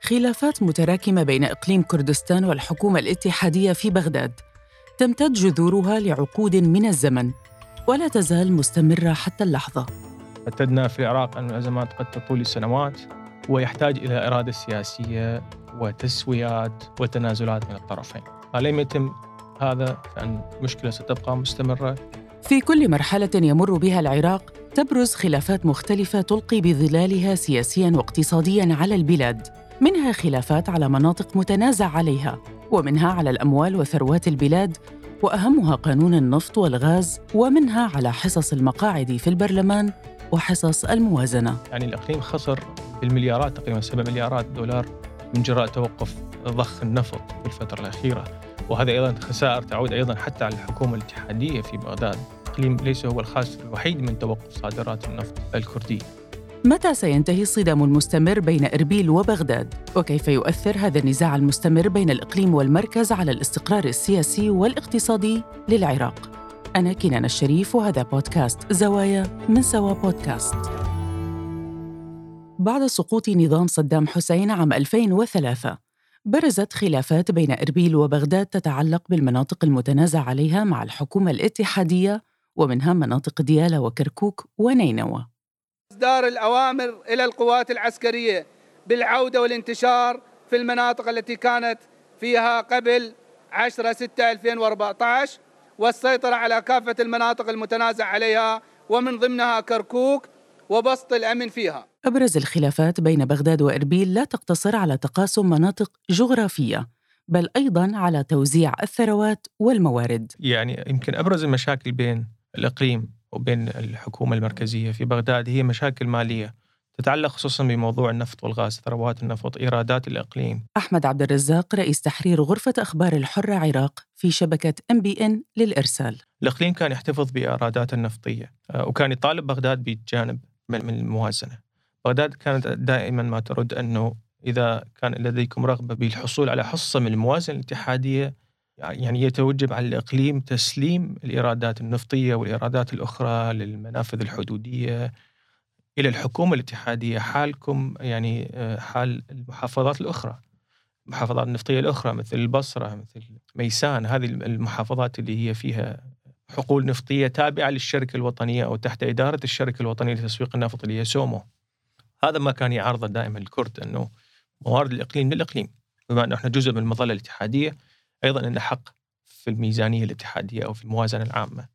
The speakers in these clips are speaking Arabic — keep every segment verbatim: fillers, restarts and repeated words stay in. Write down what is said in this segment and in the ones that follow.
خلافات متراكمة بين إقليم كردستان والحكومة الاتحادية في بغداد تمتد جذورها لعقود من الزمن ولا تزال مستمرة حتى اللحظة. اعتدنا في العراق أن الأزمات قد تطول لسنوات ويحتاج إلى إرادة سياسية وتسويات وتنازلات من الطرفين. لم يتم هذا فإن المشكلة ستبقى مستمرة. في كل مرحلة يمر بها العراق تبرز خلافات مختلفة تلقي بظلالها سياسياً واقتصادياً على البلاد، منها خلافات على مناطق متنازع عليها، ومنها على الأموال وثروات البلاد، وأهمها قانون النفط والغاز، ومنها على حصص المقاعد في البرلمان وحصص الموازنة. يعني الإقليم خسر بالمليارات، تقريباً سبع مليارات دولار من جراء توقف ضخ النفط في الفترة الأخيرة، وهذا أيضاً خسائر تعود أيضاً حتى على الحكومة الاتحادية في بغداد. الإقليم ليس هو الخاسر الوحيد من توقف صادرات النفط الكردي. متى سينتهي الصدام المستمر بين إربيل وبغداد؟ وكيف يؤثر هذا النزاع المستمر بين الإقليم والمركز على الاستقرار السياسي والاقتصادي للعراق؟ أنا كنان الشريف وهذا بودكاست زوايا من سوا بودكاست. بعد سقوط نظام صدام حسين عام ألفين وثلاثة برزت خلافات بين إربيل وبغداد تتعلق بالمناطق المتنازع عليها مع الحكومة الاتحادية، ومنها مناطق ديالى وكركوك ونينوى. إصدار الأوامر إلى القوات العسكرية بالعودة والانتشار في المناطق التي كانت فيها قبل عشرة ستة ألفين وأربعة عشر، والسيطرة على كافة المناطق المتنازع عليها ومن ضمنها كركوك، وبسط الأمن فيها. أبرز الخلافات بين بغداد وإربيل لا تقتصر على تقاسم مناطق جغرافية، بل أيضاً على توزيع الثروات والموارد. يعني يمكن أبرز المشاكل بين الإقليم وبين الحكومة المركزية في بغداد هي مشاكل مالية تتعلق خصوصاً بموضوع النفط والغاز، ثروات النفط، إيرادات الإقليم. أحمد عبد الرزاق رئيس تحرير غرفة أخبار الحرة عراق في شبكة إم بي إن للإرسال. الإقليم كان يحتفظ بإيرادات النفطية وكان يطالب بغداد بجانب من الموازنة. بغداد كانت دائماً ما ترد أنه إذا كان لديكم رغبة بالحصول على حصة من الموازنة الاتحادية، يعني يتوجب على الإقليم تسليم الإيرادات النفطية والإيرادات الأخرى للمنافذ الحدودية إلى الحكومة الاتحادية، حالكم يعني حال المحافظات الأخرى، المحافظات النفطية الأخرى مثل البصرة، مثل ميسان. هذه المحافظات اللي هي فيها حقول نفطية تابعة للشركة الوطنية أو تحت إدارة الشركة الوطنية لتسويق النفط اللي هي سومو. هذا ما كان يعارضه دائما الكرد، أنه موارد الإقليم للإقليم، بما أنه إحنا جزء من المظلة الاتحادية، أيضا أن حق في الميزانية الاتحادية أو في الموازنة العامة.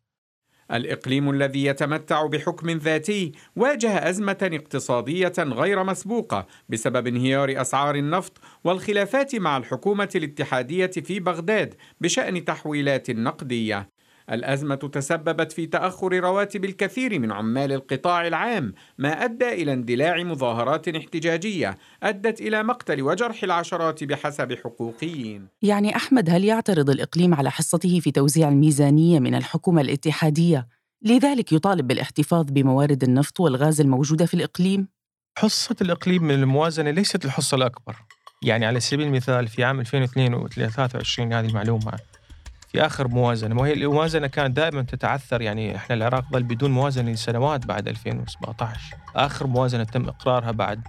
الإقليم الذي يتمتع بحكم ذاتي واجه أزمة اقتصادية غير مسبوقة بسبب انهيار أسعار النفط والخلافات مع الحكومة الاتحادية في بغداد بشأن تحويلات نقدية. الأزمة تسببت في تأخر رواتب الكثير من عمال القطاع العام، ما أدى إلى اندلاع مظاهرات احتجاجية أدت إلى مقتل وجرح العشرات بحسب حقوقيين. يعني أحمد، هل يعترض الإقليم على حصته في توزيع الميزانية من الحكومة الاتحادية، لذلك يطالب بالاحتفاظ بموارد النفط والغاز الموجودة في الإقليم؟ حصة الإقليم من الموازنة ليست الحصة الأكبر. يعني على سبيل المثال في عام ألفين واثنين وثلاثة، هذه المعلومة في آخر موازنة، وهي الموازنة كانت دائما تتعثر، يعني إحنا العراق ظل بدون موازنة لسنوات بعد ألفين وسبعة عشر. آخر موازنة تم إقرارها بعد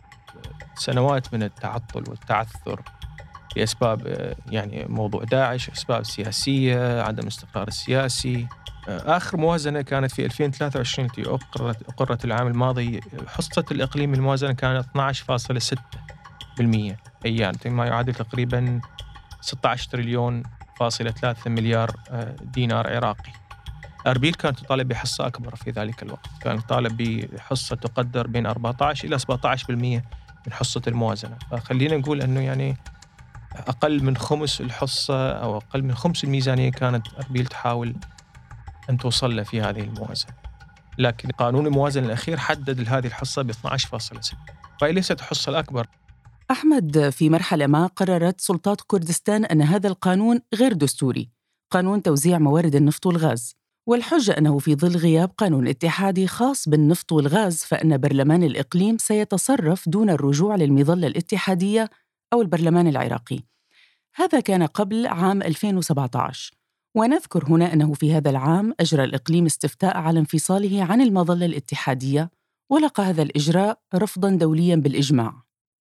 سنوات من التعطل والتعثر بأسباب يعني موضوع داعش، أسباب سياسية، عدم الاستقرار السياسي. آخر موازنة كانت في ألفين وثلاثة وعشرين التي أقرت أقرت العام الماضي. حصة الإقليم الموازنة كانت اثنا عشر فاصلة ستة بالمئة، أي يعني ما يعادل تقريبا ستة عشر تريليون فاصلة ثلاثة مليار دينار عراقي. أربيل كانت تطالب بحصة أكبر في ذلك الوقت، كانت تطالب بحصة تقدر بين أربعة عشر إلى سبعة عشر بالمئة من حصة الموازنة. فخلينا نقول أنه يعني أقل من خمس الحصة أو أقل من خمس الميزانية كانت أربيل تحاول أن توصل له في هذه الموازنة، لكن قانون الموازنة الأخير حدد هذه الحصة ب اثنا عشر فاصلة ستة، فهي ليست الحصة الأكبر. أحمد، في مرحلة ما قررت سلطات كردستان أن هذا القانون غير دستوري، قانون توزيع موارد النفط والغاز، والحجة أنه في ظل غياب قانون اتحادي خاص بالنفط والغاز فإن برلمان الإقليم سيتصرف دون الرجوع للمظلة الاتحادية أو البرلمان العراقي. هذا كان قبل عام ألفين وسبعة عشر، ونذكر هنا أنه في هذا العام أجرى الإقليم استفتاء على انفصاله عن المظلة الاتحادية، ولقى هذا الإجراء رفضاً دولياً بالإجماع.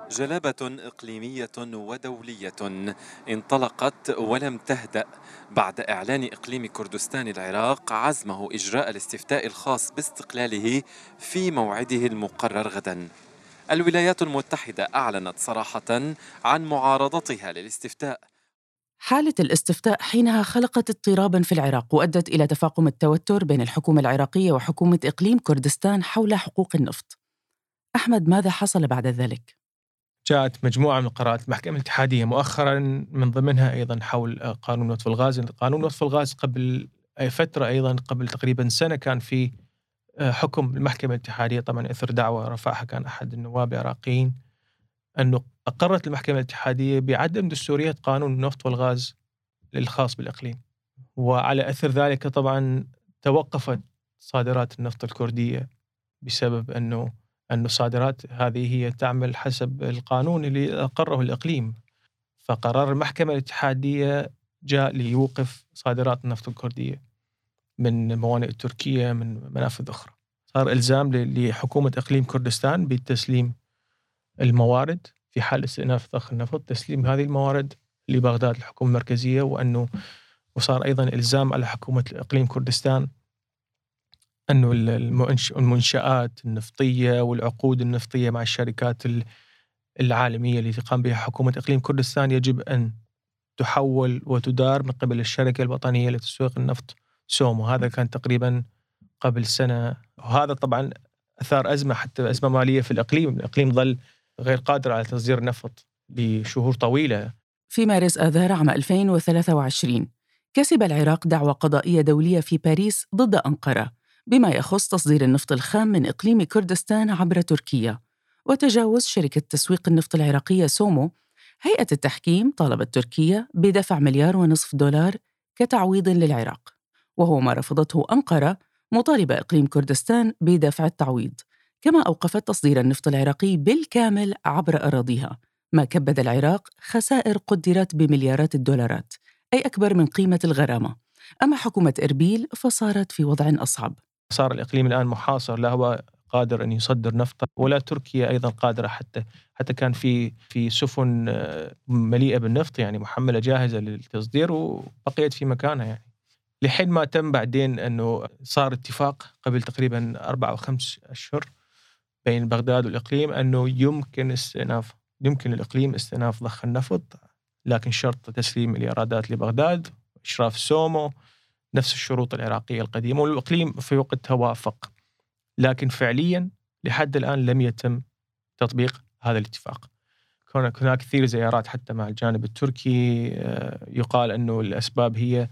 جلابة إقليمية ودولية انطلقت ولم تهدأ بعد إعلان إقليم كردستان العراق عزمه إجراء الاستفتاء الخاص باستقلاله في موعده المقرر غدا. الولايات المتحدة أعلنت صراحة عن معارضتها للاستفتاء. حالة الاستفتاء حينها خلقت اضطراباً في العراق وأدت إلى تفاقم التوتر بين الحكومة العراقية وحكومة إقليم كردستان حول حقوق النفط. أحمد، ماذا حصل بعد ذلك؟ جاءت مجموعة من قرارات المحكمة الاتحادية مؤخراً، من ضمنها أيضاً حول قانون نطف الغاز. قانون نطف الغاز قبل فترة أيضاً قبل تقريباً سنة كان في حكم المحكمة الاتحادية، طبعاً إثر دعوة رفعها كان أحد النواب العراقيين، أنه أقرت المحكمة الاتحادية بعدم دستورية قانون النفط والغاز الخاص بالإقليم. وعلى أثر ذلك طبعاً توقفت صادرات النفط الكردية بسبب أنه أن الصادرات هذه هي تعمل حسب القانون اللي أقره الإقليم. فقرار المحكمة الاتحادية جاء ليوقف صادرات النفط الكردية من موانئ تركيا من منافذ أخرى. صار إلزام لحكومة إقليم كردستان بتسليم الموارد في حال استئناف ضخ النفط، تسليم هذه الموارد لبغداد الحكومة المركزية. وأنه وصار أيضا إلزام على حكومة إقليم كردستان أنه المنشآت النفطية والعقود النفطية مع الشركات العالمية اللي تقام بها حكومة إقليم كردستان يجب أن تحول وتدار من قبل الشركة الوطنية لتسويق النفط سومو. هذا كان تقريبا قبل سنة، وهذا طبعا أثار أزمة، حتى أزمة مالية في الإقليم. الإقليم ظل غير قادر على تصدير النفط لشهور طويلة. في مارس آذار عام ألفين وثلاثة وعشرين كسب العراق دعوى قضائية دولية في باريس ضد أنقرة بما يخص تصدير النفط الخام من إقليم كردستان عبر تركيا وتجاوز شركة تسويق النفط العراقية سومو. هيئة التحكيم طالبت تركيا بدفع مليار ونصف دولار كتعويض للعراق، وهو ما رفضته أنقرة، مطالبة إقليم كردستان بدفع التعويض، كما أوقفت تصدير النفط العراقي بالكامل عبر أراضيها، ما كبد العراق خسائر قدرت بمليارات الدولارات، أي أكبر من قيمة الغرامة. أما حكومة إربيل فصارت في وضع أصعب. صار الإقليم الآن محاصر، لا هو قادر أن يصدر نفط ولا تركيا أيضا قادرة، حتى حتى كان في في سفن مليئة بالنفط يعني محملة جاهزة للتصدير وبقيت في مكانها، يعني لحين ما تم بعدين أنه صار اتفاق قبل تقريبا أربع أو خمس أشهر بين بغداد والإقليم أنه يمكن استئناف يمكن الإقليم استئناف ضخ النفط، لكن شرط تسليم الإيرادات لبغداد، إشراف سومو، نفس الشروط العراقية القديمة. والإقليم في وقتها وافق، لكن فعليا لحد الآن لم يتم تطبيق هذا الاتفاق. هناك كثير زيارات حتى مع الجانب التركي، يقال أنه الأسباب هي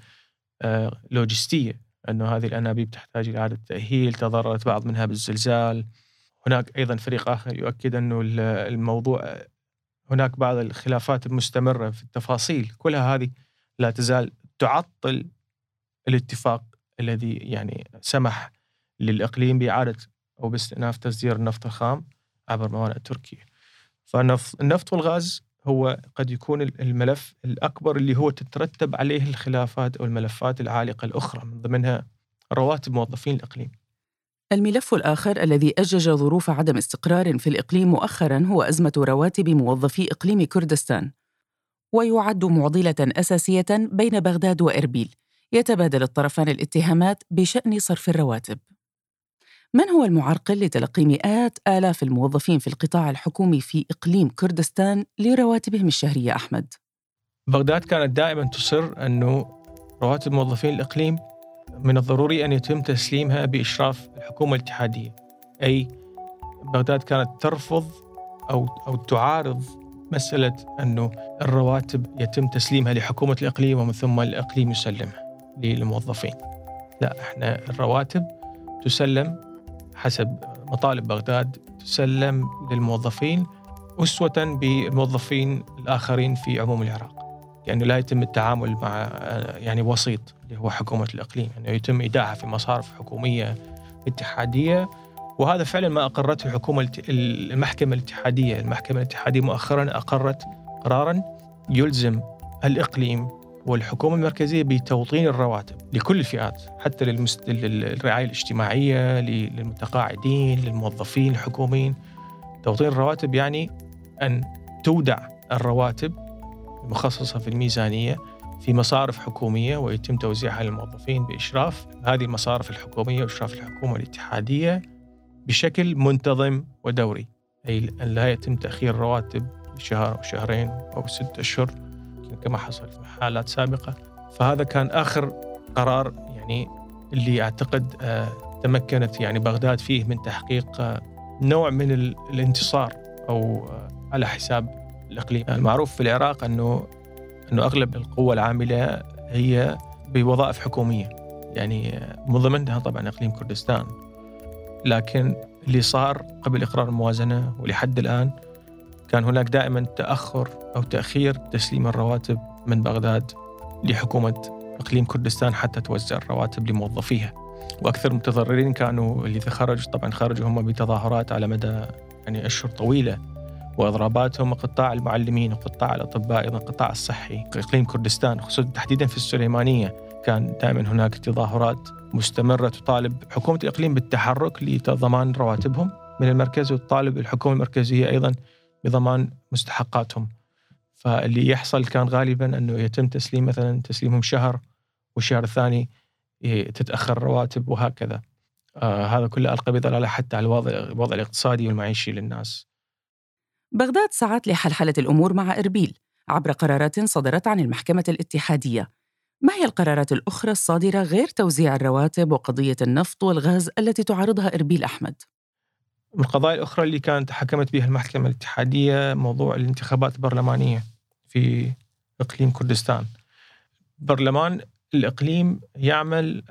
لوجستية، أنه هذه الأنابيب تحتاج إلى إعادة تأهيل، تضررت بعض منها بالزلزال. هناك أيضا فريق آخر يؤكد أنه الموضوع هناك بعض الخلافات المستمرة في التفاصيل، كلها هذه لا تزال تعطل الاتفاق الذي يعني سمح للإقليم بإعادة أو باستئناف تصدير النفط الخام عبر موانئ تركيا. فالنفط والغاز هو قد يكون الملف الأكبر اللي هو تترتب عليه الخلافات أو الملفات العالقة الأخرى، من ضمنها رواتب موظفين الإقليم. الملف الآخر الذي أجج ظروف عدم استقرار في الإقليم مؤخراً هو أزمة رواتب موظفي إقليم كردستان، ويعد معضلة أساسية بين بغداد وإربيل. يتبادل الطرفان الاتهامات بشأن صرف الرواتب. من هو المعرقل لتلقي مئات آلاف الموظفين في القطاع الحكومي في إقليم كردستان لرواتبهم الشهرية أحمد؟ بغداد كانت دائما تصر أنه رواتب موظفين الإقليم من الضروري أن يتم تسليمها بإشراف الحكومة الاتحادية، أي بغداد كانت ترفض أو أو تعارض مسألة أنه الرواتب يتم تسليمها لحكومة الإقليم ومن ثم الإقليم يسلمها للموظفين. لا، احنا الرواتب تسلم حسب مطالب بغداد، تسلم للموظفين أسوة بالموظفين الآخرين في عموم العراق، يعني لا يتم التعامل مع يعني وسيط اللي هو حكومة الإقليم، يعني يتم إيداعها في مصارف حكومية اتحادية. وهذا فعلا ما أقرته الحكومة المحكمة الاتحادية. المحكمة الاتحادية مؤخرا أقرت قرارا يلزم الإقليم والحكومة المركزية بتوطين الرواتب لكل الفئات، حتى للمست... للرعاية الاجتماعية، للمتقاعدين، للموظفين الحكوميين. توطين الرواتب يعني أن تودع الرواتب المخصصة في الميزانية في مصارف حكومية ويتم توزيعها للموظفين بإشراف هذه المصارف الحكومية وإشراف الحكومة الاتحادية بشكل منتظم ودوري، أي أن لا يتم تأخير الرواتب شهر أو شهرين أو ست أشهر كما حصل في حالات سابقة. فهذا كان آخر قرار يعني اللي أعتقد آه تمكنت يعني بغداد فيه من تحقيق آه نوع من الانتصار أو آه على حساب الإقليم. المعروف في العراق أنه أنه أغلب القوة العاملة هي بوظائف حكومية، يعني من ضمنها طبعا إقليم كردستان. لكن اللي صار قبل إقرار الموازنة ولحد الآن كان هناك دائما تأخر أو تأخير تسليم الرواتب من بغداد لحكومة إقليم كردستان حتى توزع الرواتب لموظفيها. وأكثر المتضررين كانوا اللي خرج طبعا خرجوا هم بتظاهرات على مدى يعني أشهر طويلة، وإضراباتهم قطاع المعلمين وقطاع الأطباء، أيضا قطاع الصحي. إقليم كردستان خصوصا تحديدا في السليمانية كان دائما هناك تظاهرات مستمرة تطالب حكومة الإقليم بالتحرك لضمان رواتبهم من المركز، وتطالب الحكومة المركزية أيضا بضمان مستحقاتهم. فاللي يحصل كان غالبا أنه يتم تسليم مثلا تسليمهم شهر والشهر الثاني تتأخر الرواتب وهكذا. آه هذا كله ألقى بظلالة حتى على الوضع, الوضع الاقتصادي والمعيشي للناس. بغداد سعت لحلحلة الأمور مع إربيل عبر قرارات صدرت عن المحكمة الاتحادية. ما هي القرارات الأخرى الصادرة غير توزيع الرواتب وقضية النفط والغاز التي تعارضها إربيل أحمد؟ من القضايا الأخرى اللي كانت حكمت بها المحكمة الاتحادية موضوع الانتخابات البرلمانية في إقليم كردستان. برلمان الإقليم يعمل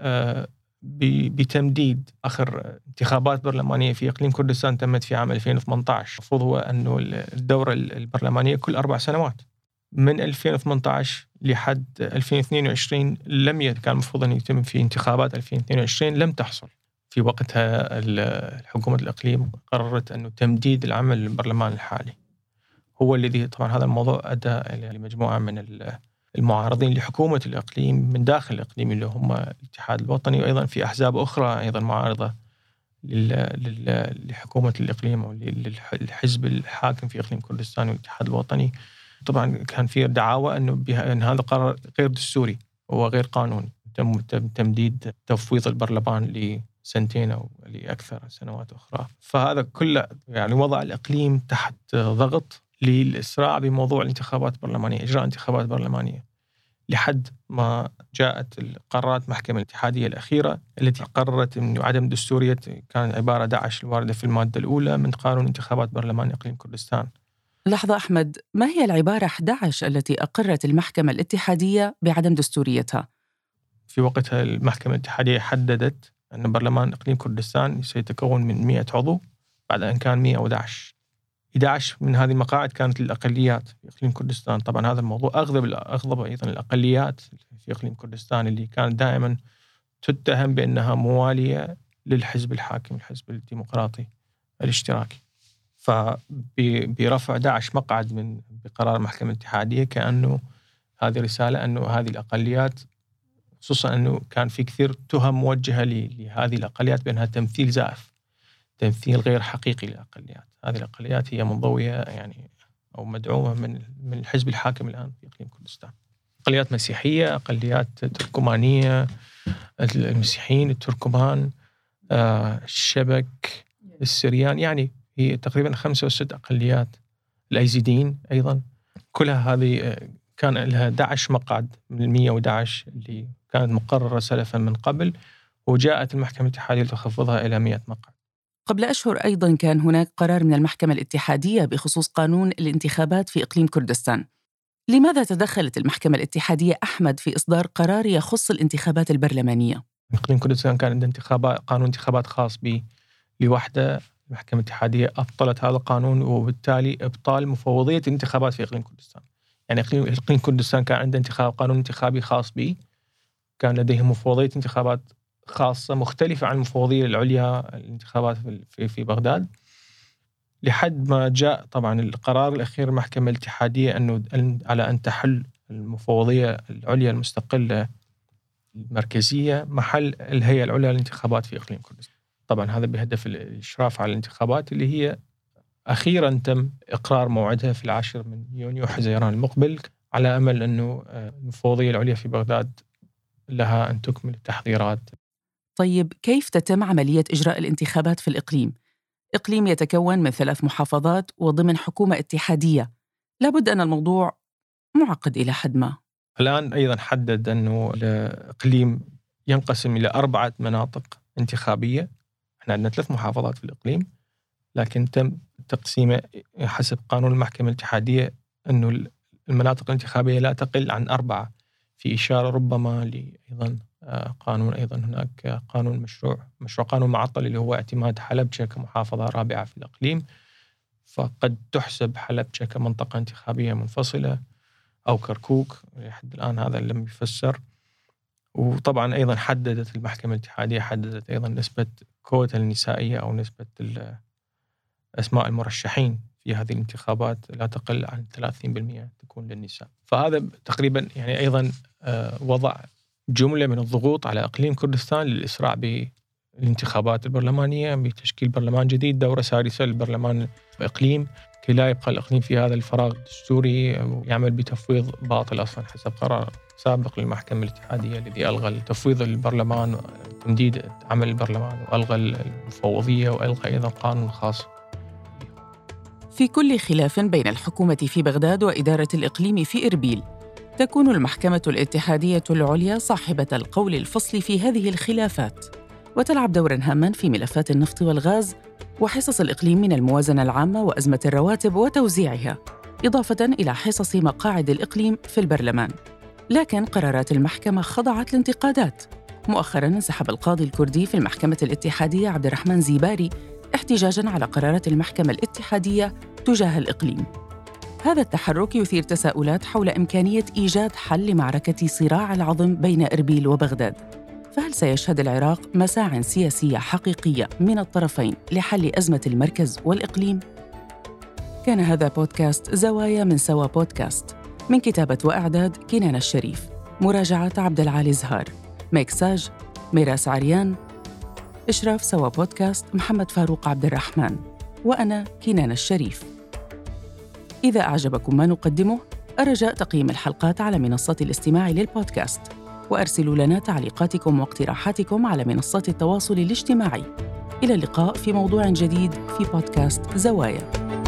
بتمديد آخر انتخابات برلمانية في إقليم كردستان تمت في عام ألفين وثمانية عشر. المفروض هو أنه الدورة البرلمانية كل أربع سنوات. من ألفين وثمانية عشر لحد ألفين واثنين وعشرين لم يكن كان المفروض أن يتم في انتخابات ألفين واثنين وعشرين، لم تحصل. في وقتها الحكومة الإقليم قررت أنه تمديد العمل البرلمان الحالي هو الذي طبعا هذا الموضوع أدى إلى مجموعة من المعارضين لحكومة الإقليم من داخل الإقليم اللي هم الاتحاد الوطني، وأيضا في أحزاب أخرى أيضا معارضة لحكومة الإقليم أو للحزب الحاكم في إقليم كردستان والاتحاد الوطني. طبعا كان في دعاوى أنه أن هذا قرار غير دستوري وغير قانوني، تم تمديد تفويض البرلمان لسنتين أو لأكثر سنوات أخرى. فهذا كله يعني وضع الإقليم تحت ضغط للإسراع بموضوع الانتخابات البرلمانية، إجراء انتخابات برلمانية، لحد ما جاءت القرارات محكمة الاتحادية الأخيرة التي قررت أن عدم دستورية كان عبارة داعش الواردة في المادة الأولى من قانون انتخابات برلمان إقليم كردستان. لحظة أحمد، ما هي العبارة أحد عشر التي أقرت المحكمة الاتحادية بعدم دستوريتها؟ في وقتها المحكمة الاتحادية حددت أن برلمان إقليم كردستان سيتكون من مئة عضو بعد أن كان مئة وأحد عشر. أحد عشر من هذه المقاعد كانت للأقليات في إقليم كردستان. طبعا هذا الموضوع أغضب أغضب أيضا الأقليات في إقليم كردستان اللي كانت دائما تتهم بأنها موالية للحزب الحاكم الحزب الديمقراطي الاشتراكي. فبرفع داعش مقعد من بقرار المحكمة الاتحادية كأنه هذه رسالة أنه هذه الأقليات، خصوصا أنه كان في كثير تهم موجهة لهذه الأقليات بأنها تمثيل زائف، تمثيل غير حقيقي للأقليات. هذه الأقليات هي منضوية يعني أو مدعومة من من الحزب الحاكم الآن في إقليم كردستان. أقليات مسيحية، أقليات تركمانية، المسيحيين، التركمان، آه، الشبك، السريان، يعني هي تقريبا خمسة وست أقليات. الأيزيديين أيضا، كلها هذه كان لها داعش مقعد من المية وأحد عشر اللي كانت مقررة سلفا من قبل، وجاءت المحكمة الاتحادية لتخفضها إلى مئة مقعد. قبل أشهر أيضاً كان هناك قرار من المحكمة الاتحادية بخصوص قانون الانتخابات في إقليم كردستان. لماذا تدخلت المحكمة الاتحادية أحمد في إصدار قرار يخص الانتخابات البرلمانية؟ إقليم كردستان كان عنده انتخابات قانون انتخابات خاص به لوحده. المحكمة الاتحادية أبطلت هذا القانون، وبالتالي إبطال مفوضية الانتخابات في إقليم كردستان. يعني إقليم كردستان كان عنده انتخاب قانون انتخابي خاص به، كان لديهم مفوضية انتخابات خاصة مختلفة عن المفوضية العليا الانتخابات في في بغداد، لحد ما جاء طبعا القرار الأخير المحكمة الاتحادية أنه على أن تحل المفوضية العليا المستقلة المركزية محل الهيئة العليا للانتخابات في إقليم كردستان. طبعا هذا بهدف الإشراف على الانتخابات اللي هي أخيرا تم إقرار موعدها في العاشر من يونيو حزيران المقبل، على أمل أنه المفوضية العليا في بغداد لها أن تكمل التحضيرات. طيب كيف تتم عملية إجراء الانتخابات في الإقليم؟ إقليم يتكون من ثلاث محافظات وضمن حكومة اتحادية، لابد أن الموضوع معقد إلى حد ما. الآن أيضا حدد أنه الإقليم ينقسم إلى أربعة مناطق انتخابية. احنا عندنا ثلاث محافظات في الإقليم، لكن تم تقسيمه حسب قانون المحكمة الاتحادية أنه المناطق الانتخابية لا تقل عن أربعة، في إشارة ربما لأيضا قانون أيضا هناك قانون مشروع مشروع قانون معطل اللي هو اعتماد حلبجة كمحافظة رابعة في الإقليم، فقد تحسب حلبجة كمنطقة انتخابية منفصلة أو كركوك لحد الآن هذا لم يفسر. وطبعا أيضا حددت المحكمة الاتحادية حددت أيضا نسبة كوتا النسائية أو نسبة أسماء المرشحين في هذه الانتخابات لا تقل عن ثلاثين بالمئة تكون للنساء. فهذا تقريبا يعني أيضا وضع جملة من الضغوط على إقليم كردستان للإسراع بالانتخابات البرلمانية بتشكيل برلمان جديد دورة سادسة للبرلمان الإقليم، كي لا يبقى الإقليم في هذا الفراغ الدستوري ويعمل بتفويض باطل أصلا حسب قرار سابق للمحكمة الاتحادية الذي ألغى تفويض البرلمان وتمديد عمل البرلمان وألغى المفوضية وألغى أيضا قانون خاص. في كل خلاف بين الحكومة في بغداد وإدارة الإقليم في إربيل، تكون المحكمة الاتحادية العليا صاحبة القول الفصل في هذه الخلافات، وتلعب دورا هاما في ملفات النفط والغاز وحصص الإقليم من الموازنة العامة وأزمة الرواتب وتوزيعها، إضافة إلى حصص مقاعد الإقليم في البرلمان. لكن قرارات المحكمة خضعت لانتقادات. مؤخراً انسحب القاضي الكردي في المحكمة الاتحادية عبد الرحمن زيباري احتجاجاً على قرارات المحكمة الاتحادية تجاه الإقليم. هذا التحرك يثير تساؤلات حول إمكانية إيجاد حل لمعركة صراع العظم بين إربيل وبغداد. فهل سيشهد العراق مساعٍ سياسية حقيقية من الطرفين لحل أزمة المركز والإقليم؟ كان هذا بودكاست زوايا من سوا بودكاست، من كتابة وإعداد كنان الشريف، مراجعة عبد العالي زهار، ميكساج ميراس عريان، إشراف سوا بودكاست محمد فاروق عبد الرحمن، وأنا كنان الشريف. إذا أعجبكم ما نقدمه، أرجاء تقييم الحلقات على منصة الاستماع للبودكاست، وأرسلوا لنا تعليقاتكم واقتراحاتكم على منصات التواصل الاجتماعي. إلى اللقاء في موضوع جديد في بودكاست زوايا.